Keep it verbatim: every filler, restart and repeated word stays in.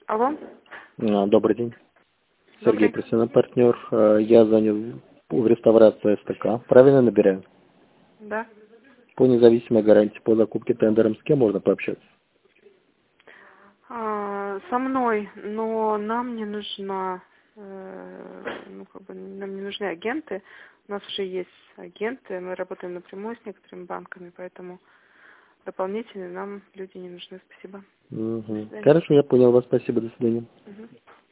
Алло. А, Добрый день. Сергей Добрый. Пресина, партнер. А, Я занят в реставрации СТК. Правильно набираю? Да. По независимой гарантии по закупке тендером с кем можно пообщаться? А, со мной, но нам не нужна, э, ну как бы нам не нужны агенты. У нас уже есть агенты, мы работаем напрямую с некоторыми банками, поэтому дополнительные нам люди не нужны. Спасибо. До Угу. свидания. Хорошо, я понял вас. Спасибо. До свидания. Мгм.